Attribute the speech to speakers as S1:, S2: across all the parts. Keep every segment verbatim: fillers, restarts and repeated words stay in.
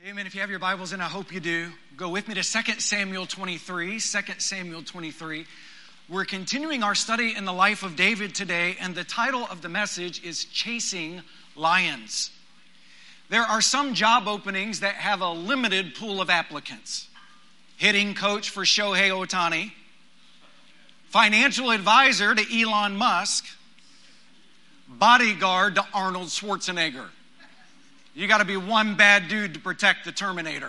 S1: Amen. If you have your Bibles, and I hope you do, go with me to Second Samuel twenty-three. Second Samuel twenty-three. We're continuing our study in the life of David today, and the title of the message is Chasing Lions. There are some job openings that have a limited pool of applicants. Hitting coach for Shohei Ohtani, financial advisor to Elon Musk, bodyguard to Arnold Schwarzenegger. You got to be one bad dude to protect the Terminator.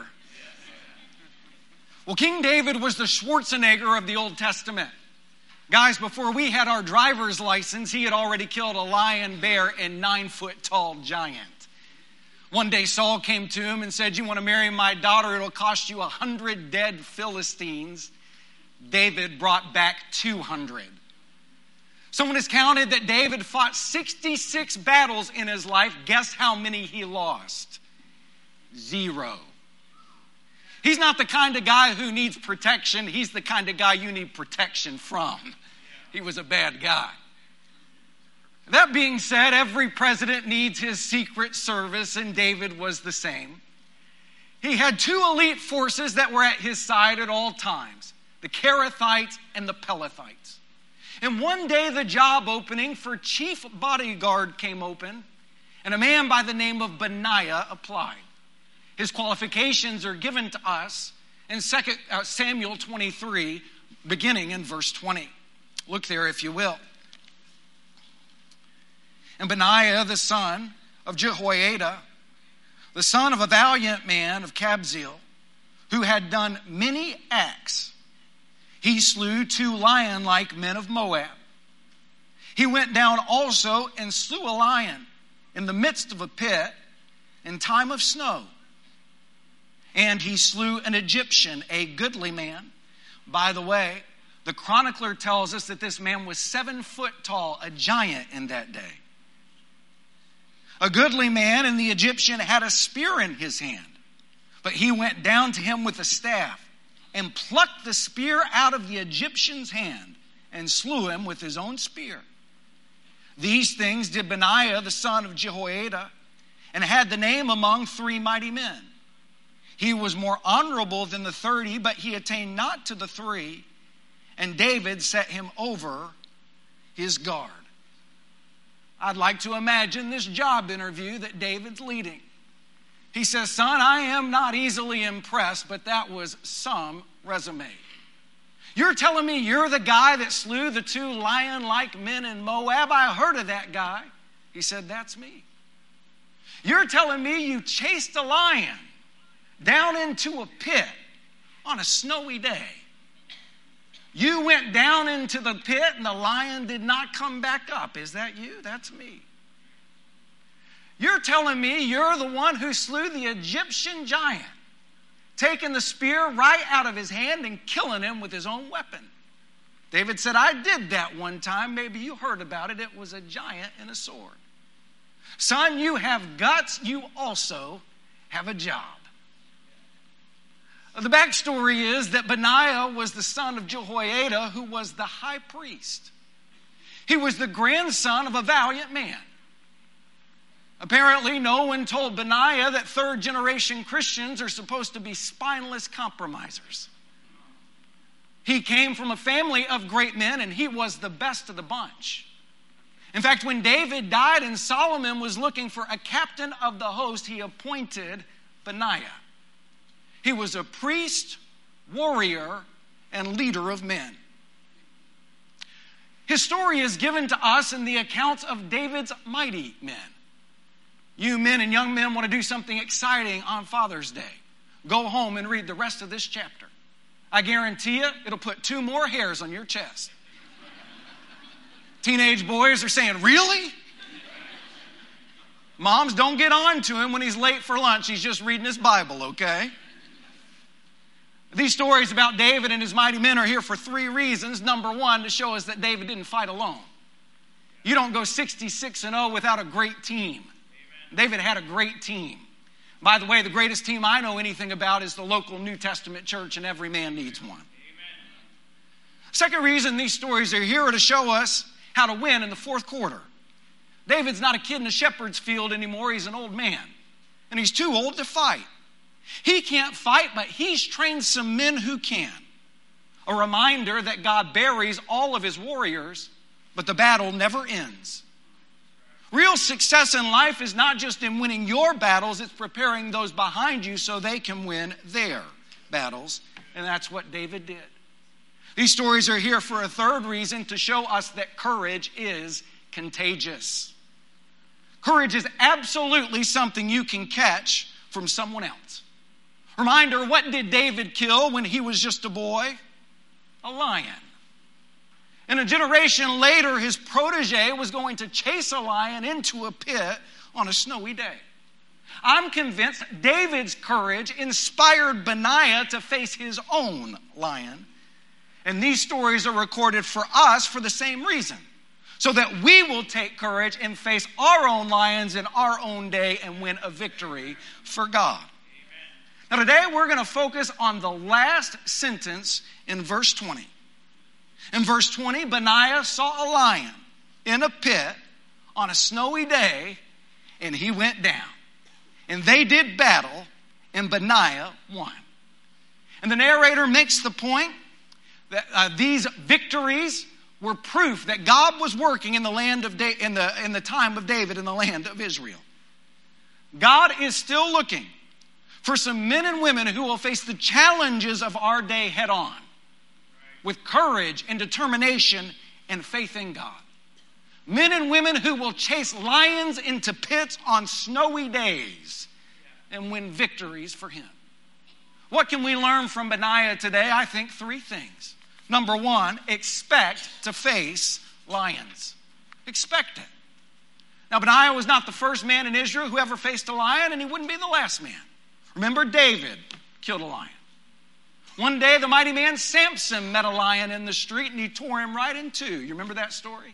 S1: Well, King David was the Schwarzenegger of the Old Testament. Guys, before we had our driver's license, he had already killed a lion, bear, and nine-foot-tall giant. One day Saul came to him and said, "You want to marry my daughter? It'll cost you a hundred dead Philistines." David brought back two hundred. Someone has counted that David fought sixty-six battles in his life. Guess how many he lost? Zero. He's not the kind of guy who needs protection. He's the kind of guy you need protection from. He was a bad guy. That being said, every president needs his secret service, and David was the same. He had two elite forces that were at his side at all times, the Kerethites and the Pelethites. And one day the job opening for chief bodyguard came open, and a man by the name of Benaiah applied. His qualifications are given to us in Second Samuel twenty-three, beginning in verse twenty. Look there if you will. And Benaiah, the son of Jehoiada, the son of a valiant man of Kabzeel, who had done many acts, he slew two lion-like men of Moab. He went down also and slew a lion in the midst of a pit in time of snow. And he slew an Egyptian, a goodly man. By the way, the chronicler tells us that this man was seven foot tall, a giant in that day. A goodly man, and the Egyptian had a spear in his hand. But he went down to him with a staff and plucked the spear out of the Egyptian's hand and slew him with his own spear. These things did Benaiah, the son of Jehoiada, and had the name among three mighty men. He was more honorable than the thirty, but he attained not to the three, and David set him over his guard. I'd like to imagine this job interview that David's leading. He says, "Son, I am not easily impressed, but that was some resume. You're telling me you're the guy that slew the two lion-like men in Moab? I heard of that guy." He said, "That's me." "You're telling me you chased a lion down into a pit on a snowy day. You went down into the pit and the lion did not come back up. Is that you?" "That's me." "You're telling me you're the one who slew the Egyptian giant, taking the spear right out of his hand and killing him with his own weapon?" David said, "I did that one time. Maybe you heard about it. It was a giant and a sword." "Son, you have guts. You also have a job." The backstory is that Benaiah was the son of Jehoiada, who was the high priest. He was the grandson of a valiant man. Apparently, no one told Benaiah that third-generation Christians are supposed to be spineless compromisers. He came from a family of great men, and he was the best of the bunch. In fact, when David died and Solomon was looking for a captain of the host, he appointed Benaiah. He was a priest, warrior, and leader of men. His story is given to us in the accounts of David's mighty men. You men and young men want to do something exciting on Father's Day. Go home and read the rest of this chapter. I guarantee you, it'll put two more hairs on your chest. Teenage boys are saying, "Really?" Moms, don't get on to him when he's late for lunch. He's just reading his Bible, okay? These stories about David and his mighty men are here for three reasons. Number one, to show us that David didn't fight alone. You don't go sixty-six and oh without a great team. Amen. David had a great team. By the way, the greatest team I know anything about is the local New Testament church, and every man needs one. Amen. Second reason these stories are here are to show us how to win in the fourth quarter. David's not a kid in a shepherd's field anymore. He's an old man, and he's too old to fight. He can't fight, but he's trained some men who can. A reminder that God buries all of his warriors, but the battle never ends. Real success in life is not just in winning your battles, it's preparing those behind you so they can win their battles. And that's what David did. These stories are here for a third reason, to show us that courage is contagious. Courage is absolutely something you can catch from someone else. Reminder, what did David kill when he was just a boy? A lion. And a generation later, his protege was going to chase a lion into a pit on a snowy day. I'm convinced David's courage inspired Benaiah to face his own lion. And these stories are recorded for us for the same reason, so that we will take courage and face our own lions in our own day and win a victory for God. Amen. Now today we're going to focus on the last sentence in verse twenty. In verse twenty, Benaiah saw a lion in a pit on a snowy day, and he went down. And they did battle, and Benaiah won. And the narrator makes the point that uh, these victories were proof that God was working in the land of da- in the in the time of David in the land of Israel. God is still looking for some men and women who will face the challenges of our day head on, with courage and determination and faith in God. Men and women who will chase lions into pits on snowy days and win victories for him. What can we learn from Benaiah today? I think three things. Number one, expect to face lions. Expect it. Now, Benaiah was not the first man in Israel who ever faced a lion, and he wouldn't be the last man. Remember, David killed a lion. One day, the mighty man Samson met a lion in the street, and he tore him right in two. You remember that story?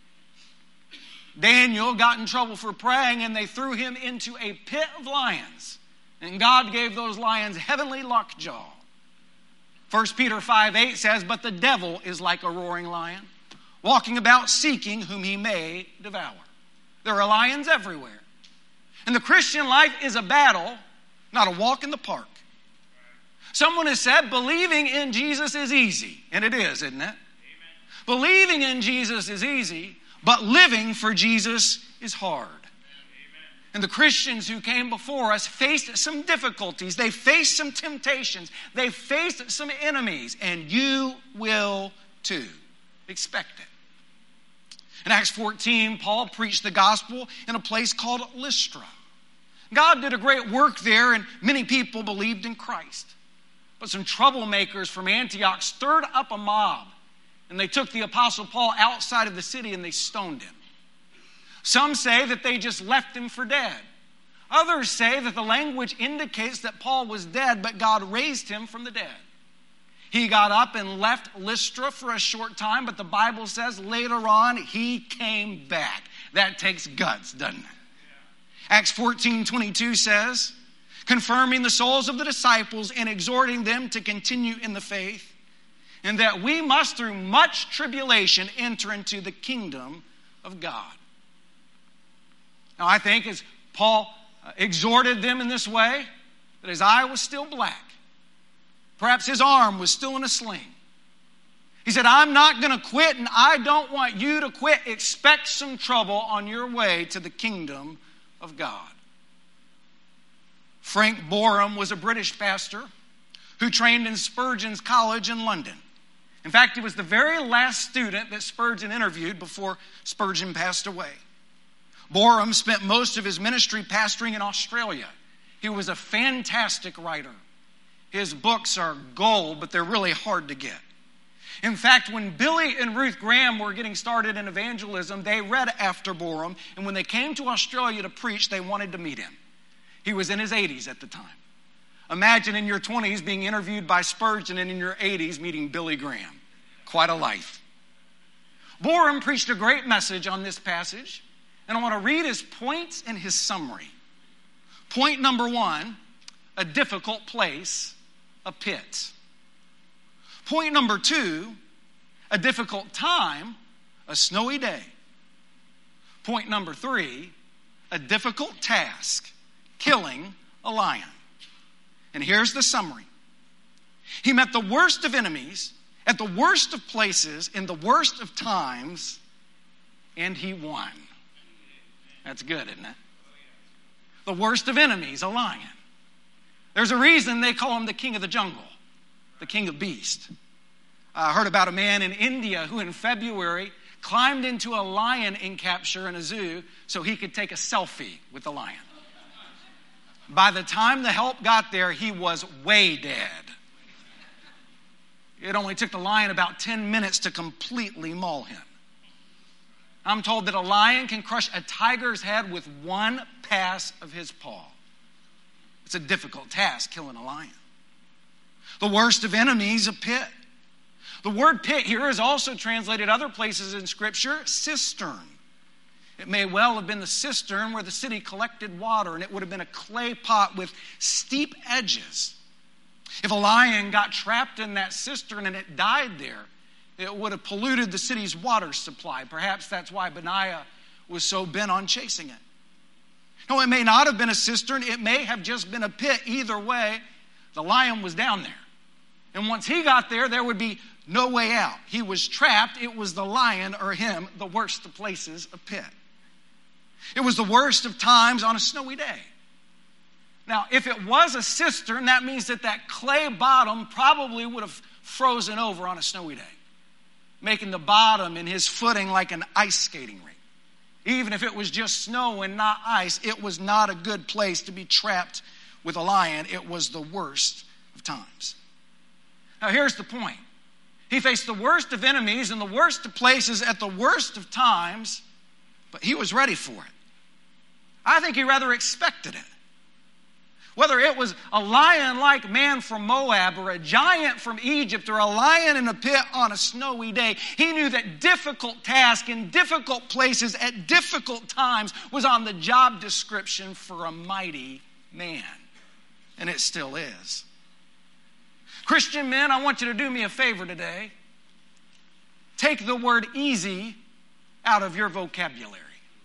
S1: Daniel got in trouble for praying, and they threw him into a pit of lions. And God gave those lions heavenly lockjaw. First Peter five eight says, "But the devil is like a roaring lion, walking about seeking whom he may devour." There are lions everywhere. And the Christian life is a battle, not a walk in the park. Someone has said, believing in Jesus is easy. And it is, isn't it? Amen. Believing in Jesus is easy, but living for Jesus is hard. And the Christians who came before us faced some difficulties. They faced some temptations. They faced some enemies. And you will too. Expect it. In Acts fourteen, Paul preached the gospel in a place called Lystra. God did a great work there, and many people believed in Christ. But some troublemakers from Antioch stirred up a mob, and they took the Apostle Paul outside of the city and they stoned him. Some say that they just left him for dead. Others say that the language indicates that Paul was dead, but God raised him from the dead. He got up and left Lystra for a short time, but the Bible says later on he came back. That takes guts, doesn't it? Acts fourteen twenty-two says, confirming the souls of the disciples and exhorting them to continue in the faith, and that we must through much tribulation enter into the kingdom of God. Now I think as Paul exhorted them in this way, that his eye was still black. Perhaps his arm was still in a sling. He said, I'm not going to quit, and I don't want you to quit. Expect some trouble on your way to the kingdom of God. Frank Boreham was a British pastor who trained in Spurgeon's College in London. In fact, he was the very last student that Spurgeon interviewed before Spurgeon passed away. Boreham spent most of his ministry pastoring in Australia. He was a fantastic writer. His books are gold, but they're really hard to get. In fact, when Billy and Ruth Graham were getting started in evangelism, they read after Boreham, and when they came to Australia to preach, they wanted to meet him. He was in his eighties at the time. Imagine in your twenties being interviewed by Spurgeon, and in your eighties meeting Billy Graham. Quite a life. Boreham preached a great message on this passage, and I want to read his points and his summary. Point number one, a difficult place, a pit. Point number two, a difficult time, a snowy day. Point number three, a difficult task, killing a lion. And here's the summary. He met the worst of enemies at the worst of places in the worst of times, and he won. That's good, isn't it? The worst of enemies, a lion. There's a reason they call him the king of the jungle, the king of beasts. I heard about a man in India who in February climbed into a lion encapture in a zoo so he could take a selfie with the lion. By the time the help got there, he was way dead. It only took the lion about ten minutes to completely maul him. I'm told that a lion can crush a tiger's head with one pass of his paw. It's a difficult task, killing a lion. The worst of enemies, a pit. The word pit here is also translated other places in Scripture, cistern. It may well have been the cistern where the city collected water, and it would have been a clay pot with steep edges. If a lion got trapped in that cistern and it died there, it would have polluted the city's water supply. Perhaps that's why Benaiah was so bent on chasing it. No, it may not have been a cistern. It may have just been a pit. Either way, the lion was down there. And once he got there, there would be no way out. He was trapped. It was the lion or him, the worst of places, a pit. It was the worst of times on a snowy day. Now, if it was a cistern, that means that that clay bottom probably would have frozen over on a snowy day, making the bottom and his footing like an ice skating rink. Even if it was just snow and not ice, it was not a good place to be trapped with a lion. It was the worst of times. Now, here's the point. He faced the worst of enemies and the worst of places at the worst of times, but he was ready for it. I think he rather expected it. Whether it was a lion-like man from Moab or a giant from Egypt or a lion in a pit on a snowy day, he knew that difficult tasks in difficult places at difficult times was on the job description for a mighty man. And it still is. Christian men, I want you to do me a favor today. Take the word easy out of your vocabulary.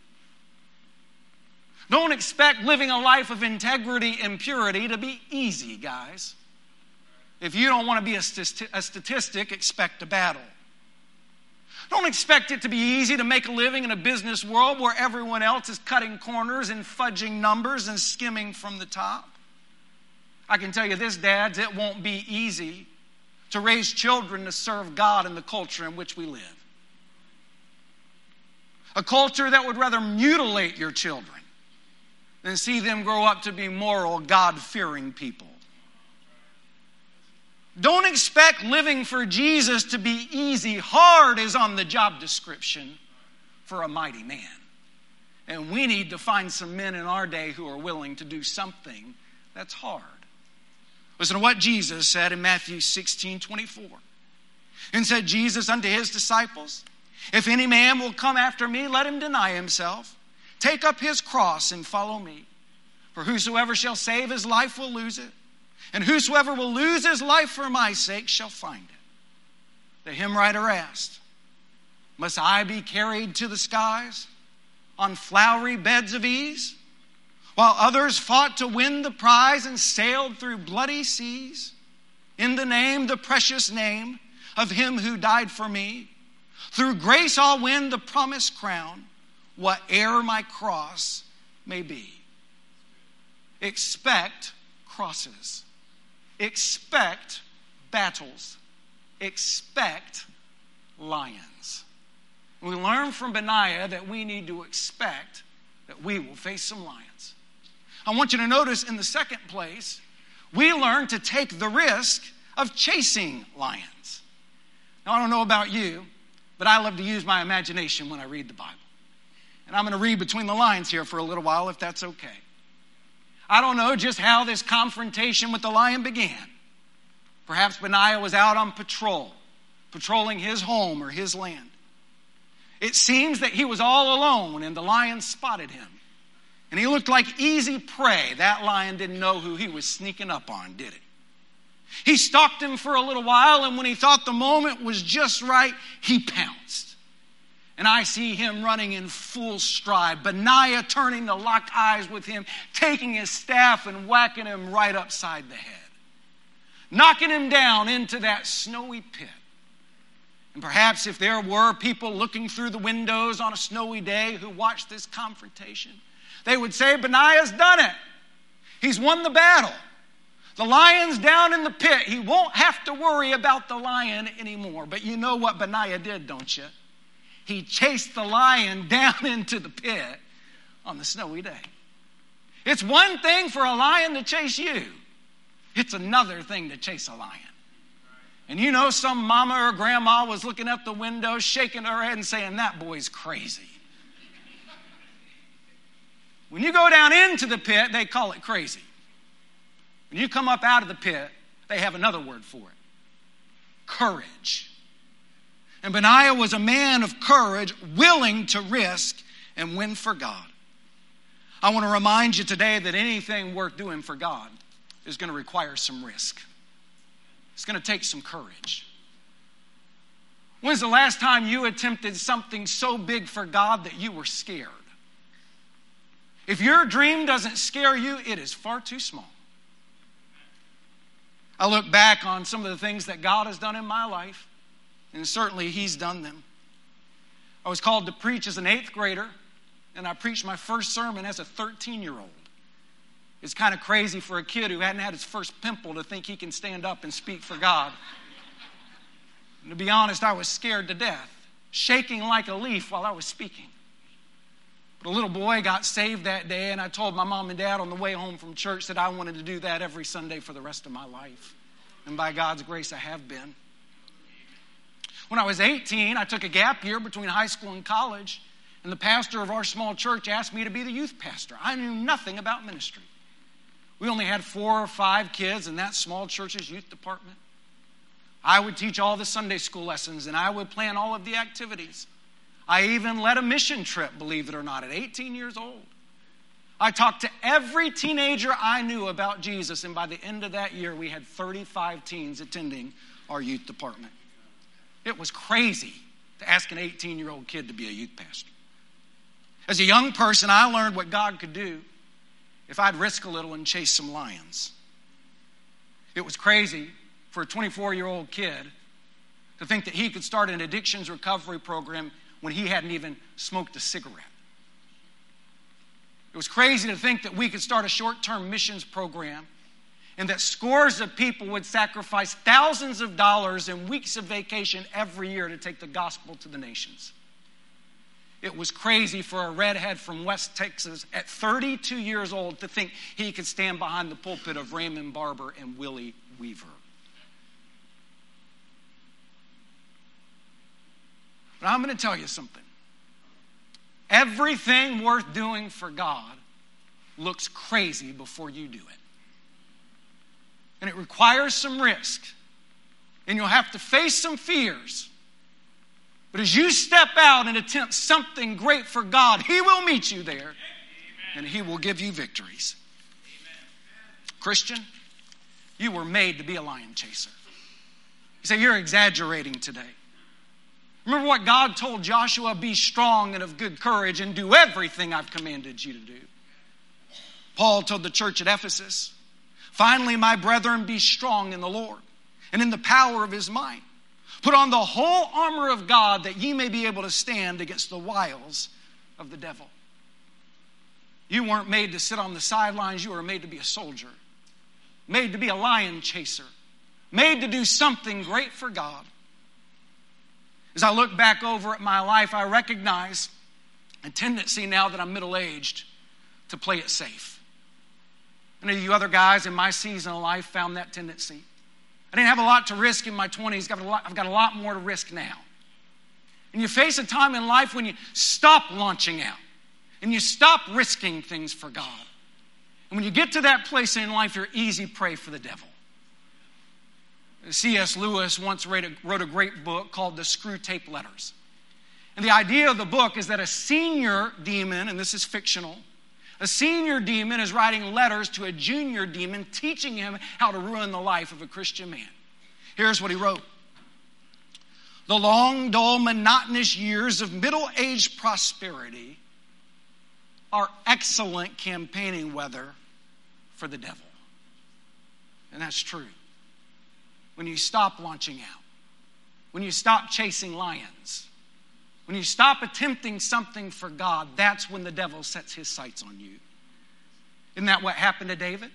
S1: Don't expect living a life of integrity and purity to be easy, guys. If you don't want to be a, st- a statistic, expect a battle. Don't expect it to be easy to make a living in a business world where everyone else is cutting corners and fudging numbers and skimming from the top. I can tell you this, dads, it won't be easy to raise children to serve God in the culture in which we live. A culture that would rather mutilate your children than see them grow up to be moral, God-fearing people. Don't expect living for Jesus to be easy. Hard is on the job description for a mighty man. And we need to find some men in our day who are willing to do something that's hard. Listen to what Jesus said in Matthew sixteen twenty-four. And said Jesus unto his disciples, if any man will come after me, let him deny himself, take up his cross and follow me. For whosoever shall save his life will lose it. And whosoever will lose his life for my sake shall find it. The hymn writer asked, must I be carried to the skies on flowery beds of ease, while others fought to win the prize and sailed through bloody seas? In the name, the precious name of him who died for me, through grace I'll win the promised crown, whate'er my cross may be. Expect crosses. Expect battles. Expect lions. We learn from Benaiah that we need to expect that we will face some lions. I want you to notice in the second place, we learn to take the risk of chasing lions. Now, I don't know about you, but I love to use my imagination when I read the Bible. And I'm going to read between the lines here for a little while, if that's okay. I don't know just how this confrontation with the lion began. Perhaps Benaiah was out on patrol, patrolling his home or his land. It seems that he was all alone and the lion spotted him. And he looked like easy prey. That lion didn't know who he was sneaking up on, did he? He stalked him for a little while, and when he thought the moment was just right, he pounced. And I see him running in full stride. Benaiah turning to lock eyes with him, taking his staff and whacking him right upside the head, knocking him down into that snowy pit. And perhaps if there were people looking through the windows on a snowy day who watched this confrontation, they would say, Benaiah's done it. He's won the battle. The lion's down in the pit. He won't have to worry about the lion anymore. But you know what Benaiah did, don't you? He chased the lion down into the pit on the snowy day. It's one thing for a lion to chase you. It's another thing to chase a lion. And you know some mama or grandma was looking out the window, shaking her head and saying, that boy's crazy. When you go down into the pit, they call it crazy. When you come up out of the pit, they have another word for it. Courage. And Benaiah was a man of courage, willing to risk and win for God. I want to remind you today that anything worth doing for God is going to require some risk. It's going to take some courage. When's the last time you attempted something so big for God that you were scared? If your dream doesn't scare you, it is far too small. I look back on some of the things that God has done in my life, and certainly He's done them. I was called to preach as an eighth grader, and I preached my first sermon as a thirteen-year-old. It's kind of crazy for a kid who hadn't had his first pimple to think he can stand up and speak for God. And to be honest, I was scared to death, shaking like a leaf while I was speaking. But a little boy got saved that day, and I told my mom and dad on the way home from church that I wanted to do that every Sunday for the rest of my life. And by God's grace, I have been. When I was eighteen, I took a gap year between high school and college, and the pastor of our small church asked me to be the youth pastor. I knew nothing about ministry. We only had four or five kids in that small church's youth department. I would teach all the Sunday school lessons, and I would plan all of the activities. I even led a mission trip, believe it or not, at eighteen years old. I talked to every teenager I knew about Jesus, and by the end of that year, we had thirty-five teens attending our youth department. It was crazy to ask an eighteen-year-old kid to be a youth pastor. As a young person, I learned what God could do if I'd risk a little and chase some lions. It was crazy for a twenty-four-year-old kid to think that he could start an addictions recovery program when he hadn't even smoked a cigarette. It was crazy to think that we could start a short-term missions program and that scores of people would sacrifice thousands of dollars and weeks of vacation every year to take the gospel to the nations. It was crazy for a redhead from West Texas at thirty-two years old to think he could stand behind the pulpit of Raymond Barber and Willie Weaver. But I'm going to tell you something. Everything worth doing for God looks crazy before you do it. And it requires some risk. And you'll have to face some fears. But as you step out and attempt something great for God, He will meet you there. Amen. And He will give you victories. Amen. Christian, you were made to be a lion chaser. You say, you're exaggerating today. Remember what God told Joshua, be strong and of good courage and do everything I've commanded you to do. Paul told the church at Ephesus, finally, my brethren, be strong in the Lord and in the power of His might. Put on the whole armor of God that ye may be able to stand against the wiles of the devil. You weren't made to sit on the sidelines. You were made to be a soldier. Made to be a lion chaser. Made to do something great for God. As I look back over at my life, I recognize a tendency now that I'm middle-aged to play it safe. Any of you other guys in my season of life found that tendency? I didn't have a lot to risk in my twenties. I've got a lot more to risk now. And you face a time in life when you stop launching out and you stop risking things for God. And when you get to that place in life, you're easy prey for the devil. C S Lewis once wrote a, wrote a great book called The Screwtape Letters. And the idea of the book is that a senior demon, and this is fictional, a senior demon is writing letters to a junior demon, teaching him how to ruin the life of a Christian man. Here's what he wrote. the long, dull, monotonous years of middle-aged prosperity are excellent campaigning weather for the devil. And that's true. When you stop launching out, when you stop chasing lions, when you stop attempting something for God, that's when the devil sets his sights on you. Isn't that what happened to David?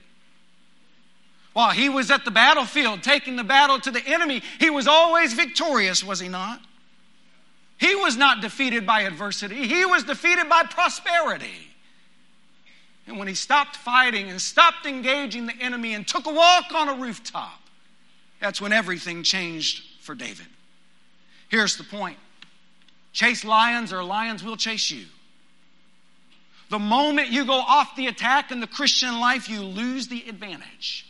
S1: While he was at the battlefield taking the battle to the enemy, he was always victorious, was he not? He was not defeated by adversity. He was defeated by prosperity. And when he stopped fighting and stopped engaging the enemy and took a walk on a rooftop, that's when everything changed for David. Here's the point. Chase lions or lions will chase you. The moment you go off the attack in the Christian life, you lose the advantage.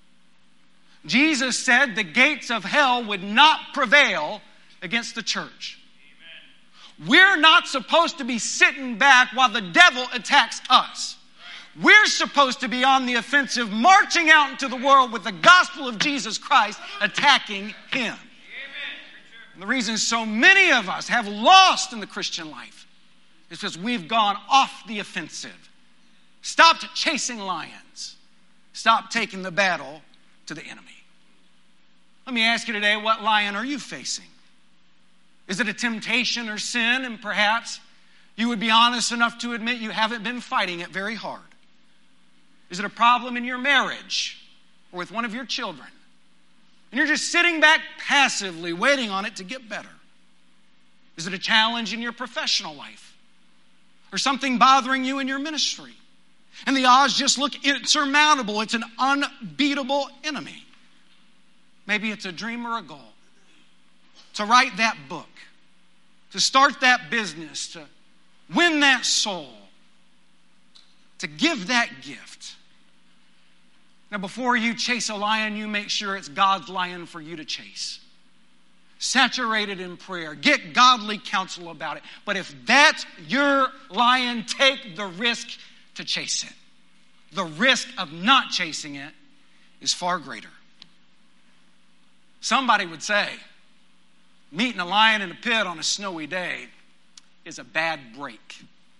S1: Jesus said the gates of hell would not prevail against the church. Amen. We're not supposed to be sitting back while the devil attacks us. Right. We're supposed to be on the offensive, marching out into the world with the gospel of Jesus Christ, attacking him. Amen. And the reason so many of us have lost in the Christian life is because we've gone off the offensive, stopped chasing lions, stopped taking the battle to the enemy. Let me ask you today, what lion are you facing? Is it a temptation or sin? And perhaps you would be honest enough to admit you haven't been fighting it very hard. Is it a problem in your marriage or with one of your children? And you're just sitting back passively waiting on it to get better. Is it a challenge in your professional life? Or something bothering you in your ministry? And the odds just look insurmountable. It's an unbeatable enemy. Maybe it's a dream or a goal. To write that book. To start that business. To win that soul. To give that gift. Now, before you chase a lion, you make sure it's God's lion for you to chase. Saturate it in prayer. Get godly counsel about it. But if that's your lion, take the risk to chase it. The risk of not chasing it is far greater. Somebody would say, meeting a lion in a pit on a snowy day is a bad break.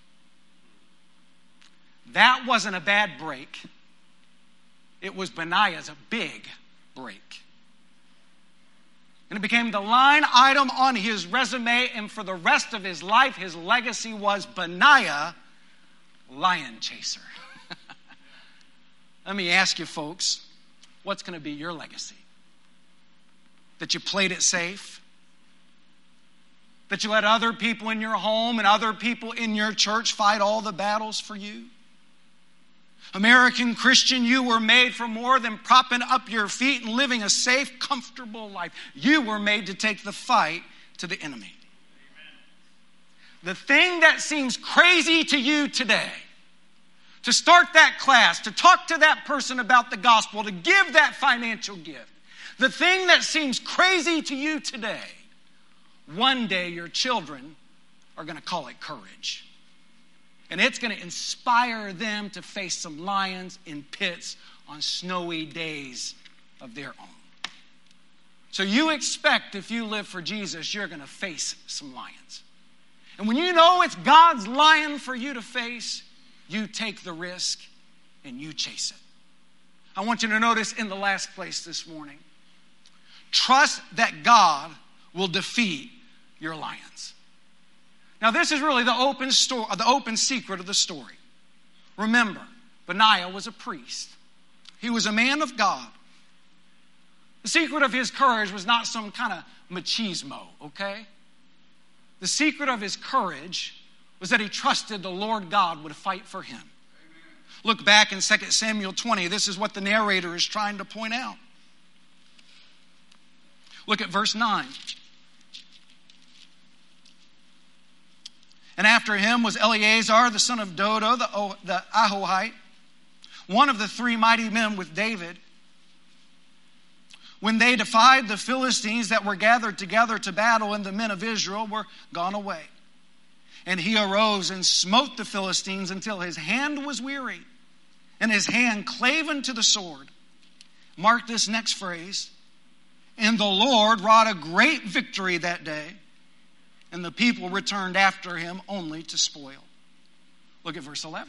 S1: That wasn't a bad break. It was Benaiah's a big break. And it became the line item on his resume, and for the rest of his life, his legacy was Benaiah, lion chaser. Let me ask you folks, what's going to be your legacy? That you played it safe? That you let other people in your home and other people in your church fight all the battles for you? American Christian, you were made for more than propping up your feet and living a safe, comfortable life. You were made to take the fight to the enemy. Amen. The thing that seems crazy to you today, to start that class, to talk to that person about the gospel, to give that financial gift, the thing that seems crazy to you today, one day your children are going to call it courage. And it's going to inspire them to face some lions in pits on snowy days of their own. So you expect if you live for Jesus, you're going to face some lions. And when you know it's God's lion for you to face, you take the risk and you chase it. I want you to notice in the last place this morning, trust that God will defeat your lions. Now, this is really the open story, the open secret of the story. Remember, Benaiah was a priest. He was a man of God. The secret of his courage was not some kind of machismo, okay? The secret of his courage was that he trusted the Lord God would fight for him. Amen. Look back in Second Samuel twenty. This is what the narrator is trying to point out. Look at verse nine. And after him was Eleazar, the son of Dodo, the, the Ahohite, one of the three mighty men with David. When they defied the Philistines that were gathered together to battle, and the men of Israel were gone away. And he arose and smote the Philistines until his hand was weary, and his hand clave unto the sword. Mark this next phrase. And the Lord wrought a great victory that day, and the people returned after him only to spoil. Look at verse eleven.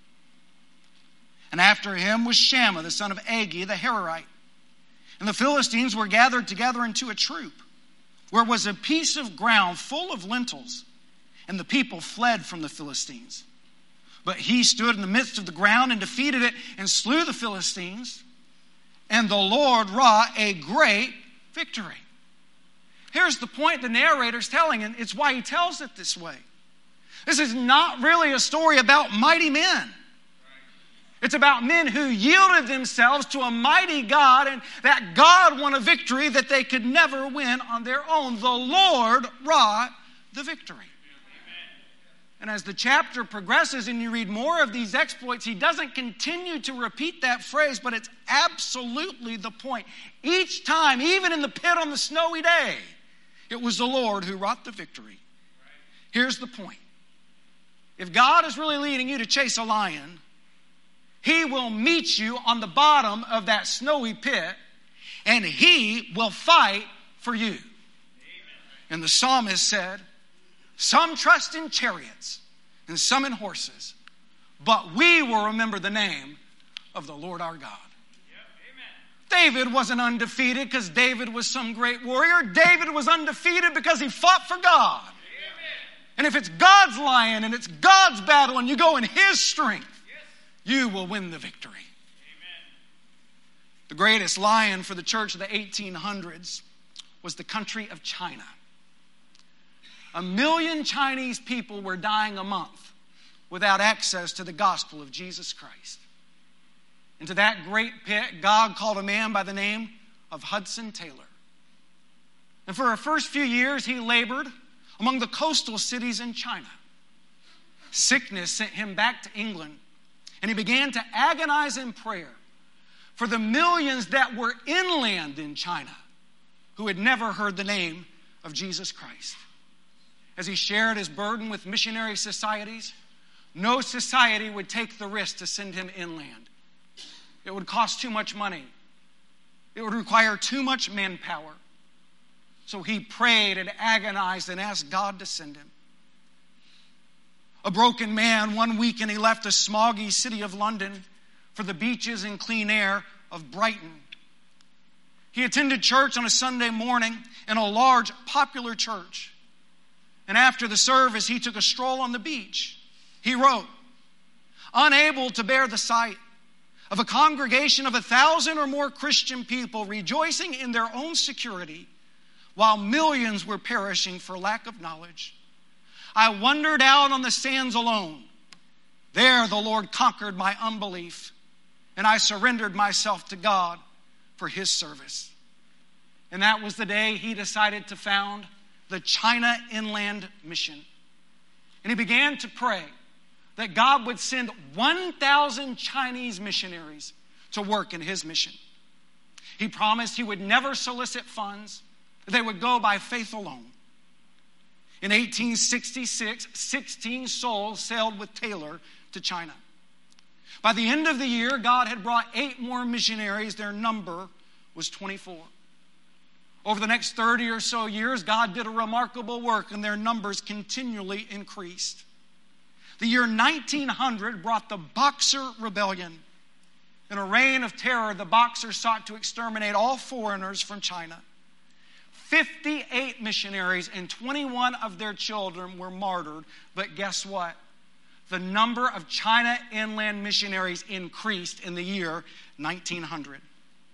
S1: And after him was Shammah, the son of Agee, the Hararite. And the Philistines were gathered together into a troop, where was a piece of ground full of lentils, and the people fled from the Philistines. But he stood in the midst of the ground and defeated it and slew the Philistines, and the Lord wrought a great victory. Here's the point the narrator's telling, and it's why he tells it this way. This is not really a story about mighty men. It's about men who yielded themselves to a mighty God, and that God won a victory that they could never win on their own. The Lord wrought the victory. And as the chapter progresses and you read more of these exploits, he doesn't continue to repeat that phrase, but it's absolutely the point. Each time, even in the pit on the snowy day, it was the Lord who wrought the victory. Here's the point. If God is really leading you to chase a lion, he will meet you on the bottom of that snowy pit, and he will fight for you. Amen. And the psalmist said, some trust in chariots and some in horses, but we will remember the name of the Lord our God. Yep. David wasn't undefeated because David was some great warrior. David was undefeated because he fought for God. Amen. And if it's God's lion and it's God's battle and you go in his strength, yes, you will win the victory. Amen. The greatest lion for the church of the eighteen hundreds was the country of China. A million Chinese people were dying a month without access to the gospel of Jesus Christ. Into that great pit, God called a man by the name of Hudson Taylor. And for the first few years, he labored among the coastal cities in China. Sickness sent him back to England, and he began to agonize in prayer for the millions that were inland in China who had never heard the name of Jesus Christ. As he shared his burden with missionary societies, no society would take the risk to send him inland. It would cost too much money. It would require too much manpower. So he prayed and agonized and asked God to send him. A broken man, one weekend he left the smoggy city of London for the beaches and clean air of Brighton. He attended church on a Sunday morning in a large, popular church. And after the service, he took a stroll on the beach. He wrote, unable to bear the sight of a congregation of a thousand or more Christian people rejoicing in their own security while millions were perishing for lack of knowledge, I wandered out on the sands alone. There the Lord conquered my unbelief, and I surrendered myself to God for his service. And that was the day he decided to found the China Inland Mission. And he began to pray that God would send one thousand Chinese missionaries to work in his mission. He promised he would never solicit funds. They would go by faith alone. In eighteen sixty-six, sixteen souls sailed with Taylor to China. By the end of the year, God had brought eight more missionaries. Their number was twenty-four. Over the next thirty or so years, God did a remarkable work, and their numbers continually increased. The year nineteen hundred brought the Boxer Rebellion. In a reign of terror, the Boxers sought to exterminate all foreigners from China. fifty-eight missionaries and twenty-one of their children were martyred. But guess what? The number of China inland missionaries increased in the year nineteen hundred.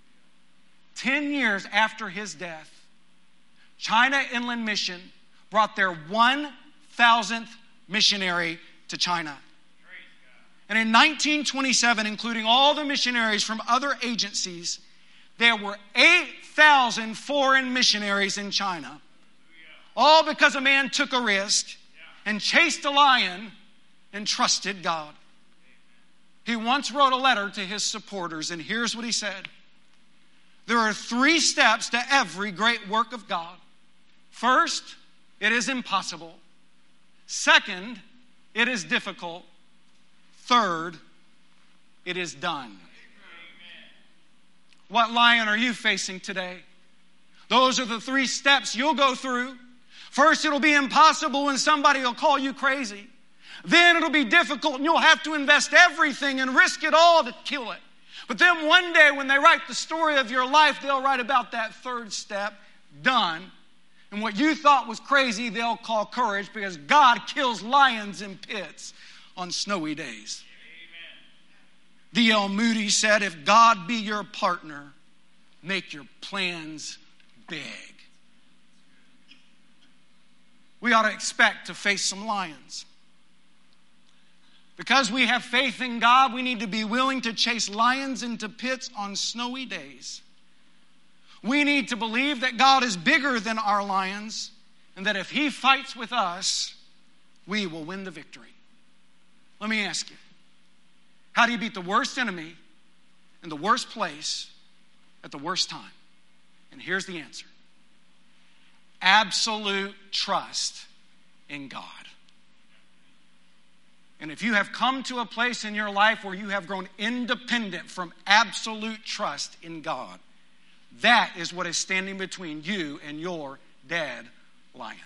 S1: Ten years after his death, China Inland Mission brought their one thousandth missionary to China. And in nineteen twenty-seven, including all the missionaries from other agencies, there were eight thousand foreign missionaries in China. All because a man took a risk and chased a lion and trusted God. He once wrote a letter to his supporters, and here's what he said. There are three steps to every great work of God. First, it is impossible. Second, it is difficult. Third, it is done. Amen. What lion are you facing today? Those are the three steps you'll go through. First, it'll be impossible when somebody will call you crazy. Then it'll be difficult and you'll have to invest everything and risk it all to kill it. But then one day when they write the story of your life, they'll write about that third step, done. And what you thought was crazy, they'll call courage, because God kills lions in pits on snowy days. D L Moody said, if God be your partner, make your plans big. We ought to expect to face some lions. Because we have faith in God, we need to be willing to chase lions into pits on snowy days. We need to believe that God is bigger than our lions, and that if He fights with us, we will win the victory. Let me ask you, how do you beat the worst enemy in the worst place at the worst time? And here's the answer. Absolute trust in God. And if you have come to a place in your life where you have grown independent from absolute trust in God, that is what is standing between you and your dead lion.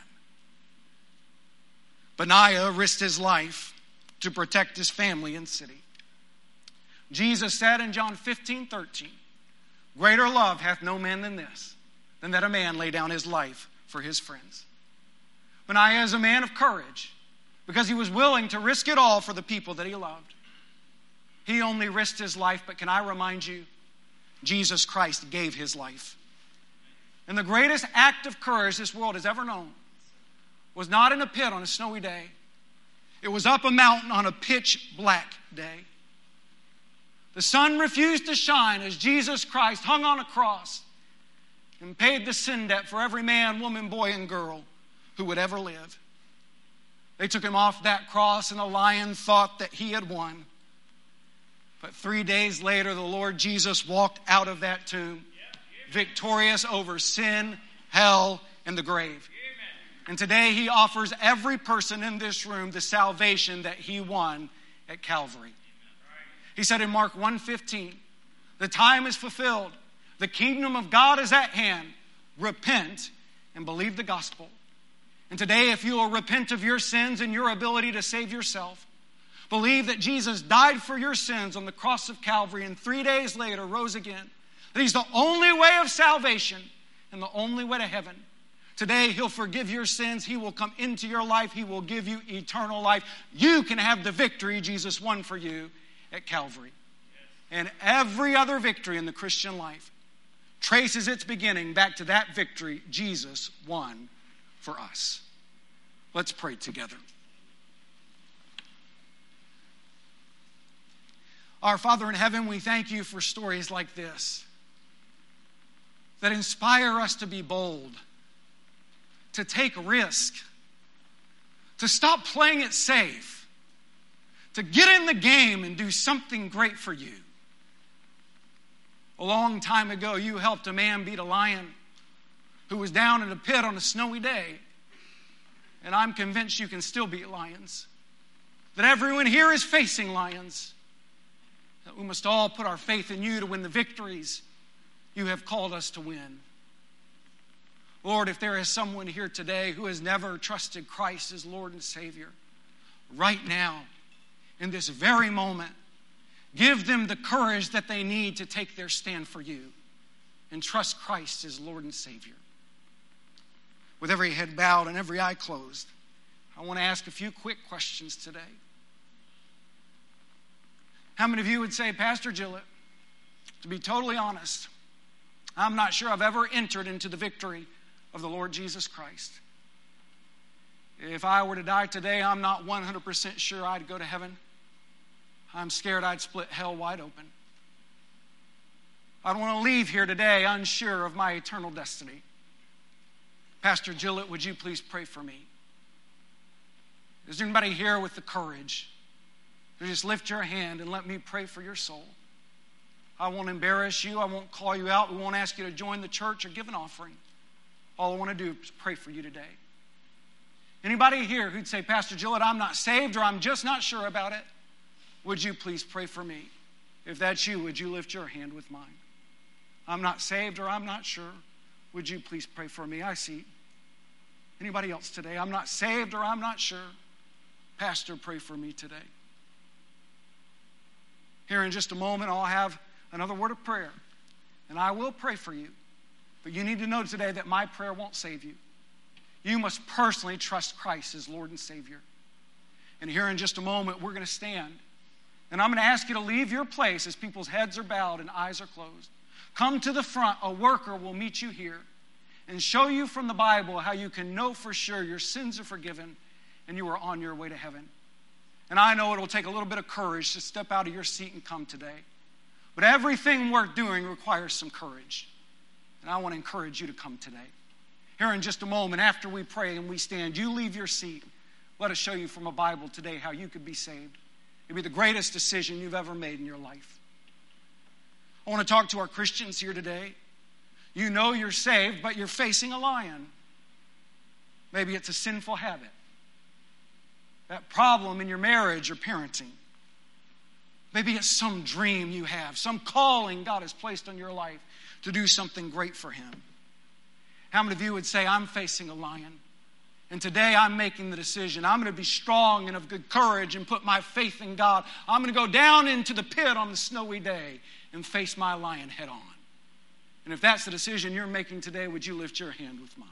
S1: Benaiah risked his life to protect his family and city. Jesus said in John fifteen thirteen, greater love hath no man than this, than that a man lay down his life for his friends. Benaiah is a man of courage because he was willing to risk it all for the people that he loved. He only risked his life, but can I remind you, Jesus Christ gave his life. And the greatest act of courage this world has ever known was not in a pit on a snowy day. It was up a mountain on a pitch black day. The sun refused to shine as Jesus Christ hung on a cross and paid the sin debt for every man, woman, boy, and girl who would ever live. They took him off that cross, and the lion thought that he had won. But three days later, the Lord Jesus walked out of that tomb, victorious over sin, hell, and the grave. And today He offers every person in this room the salvation that He won at Calvary. He said in Mark one fifteen, the time is fulfilled. The kingdom of God is at hand. Repent and believe the gospel. And today, if you will repent of your sins and your ability to save yourself, believe that Jesus died for your sins on the cross of Calvary and three days later rose again, that He's the only way of salvation and the only way to heaven. Today, He'll forgive your sins. He will come into your life. He will give you eternal life. You can have the victory Jesus won for you at Calvary. And every other victory in the Christian life traces its beginning back to that victory Jesus won for us. Let's pray together. Our Father in heaven, we thank You for stories like this that inspire us to be bold, to take risk, to stop playing it safe, to get in the game and do something great for You. A long time ago, You helped a man beat a lion who was down in a pit on a snowy day. And I'm convinced You can still beat lions. That everyone here is facing lions. That we must all put our faith in You to win the victories You have called us to win. Lord, if there is someone here today who has never trusted Christ as Lord and Savior, right now, in this very moment, give them the courage that they need to take their stand for You and trust Christ as Lord and Savior. With every head bowed and every eye closed, I want to ask a few quick questions today. How many of you would say, Pastor Gillett, to be totally honest, I'm not sure I've ever entered into the victory of the Lord Jesus Christ. If I were to die today, I'm not one hundred percent sure I'd go to heaven. I'm scared I'd split hell wide open. I don't want to leave here today unsure of my eternal destiny. Pastor Gillett, would you please pray for me? Is there anybody here with the courage to just lift your hand and let me pray for your soul? I won't embarrass you. I won't call you out. We won't ask you to join the church or give an offering. All I want to do is pray for you today. Anybody here who'd say, Pastor Gillett, I'm not saved or I'm just not sure about it, would you please pray for me? If that's you, would you lift your hand with mine? I'm not saved or I'm not sure. would you please pray for me? I see. Anybody else today? I'm not saved or I'm not sure. Pastor, pray for me today. Here in just a moment, I'll have another word of prayer. And I will pray for you. But you need to know today that my prayer won't save you. You must personally trust Christ as Lord and Savior. And here in just a moment, we're going to stand. And I'm going to ask you to leave your place as people's heads are bowed and eyes are closed. Come to the front. A worker will meet you here and show you from the Bible how you can know for sure your sins are forgiven and you are on your way to heaven. And I know it'll take a little bit of courage to step out of your seat and come today. But everything worth doing requires some courage. And I want to encourage you to come today. Here in just a moment, after we pray and we stand, you leave your seat. Let us show you from a Bible today how you could be saved. It'll be the greatest decision you've ever made in your life. I want to talk to our Christians here today. You know you're saved, but you're facing a lion. Maybe it's a sinful habit. That problem in your marriage or parenting. Maybe it's some dream you have, some calling God has placed on your life to do something great for Him. How many of you would say, I'm facing a lion? And today I'm making the decision. I'm going to be strong and of good courage and put my faith in God. I'm going to go down into the pit on the snowy day and face my lion head on. And if that's the decision you're making today, would you lift your hand with mine?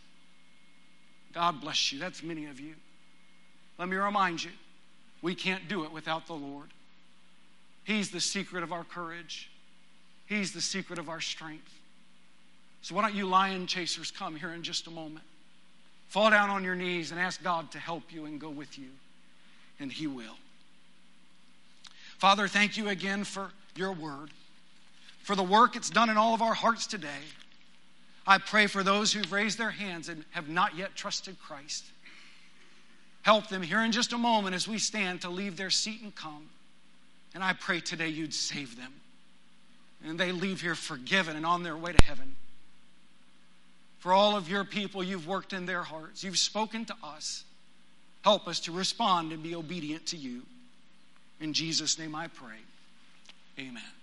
S1: God bless you. That's many of you. Let me remind you, we can't do it without the Lord. He's the secret of our courage. He's the secret of our strength. So why don't you lion chasers come here in just a moment. Fall down on your knees and ask God to help you and go with you. And He will. Father, thank you again for your word, for the work it's done in all of our hearts today. I pray for those who've raised their hands and have not yet trusted Christ. Help them here in just a moment as we stand to leave their seat and come. And I pray today you'd save them. And they leave here forgiven and on their way to heaven. For all of your people, you've worked in their hearts. You've spoken to us. Help us to respond and be obedient to you. In Jesus' name I pray. Amen.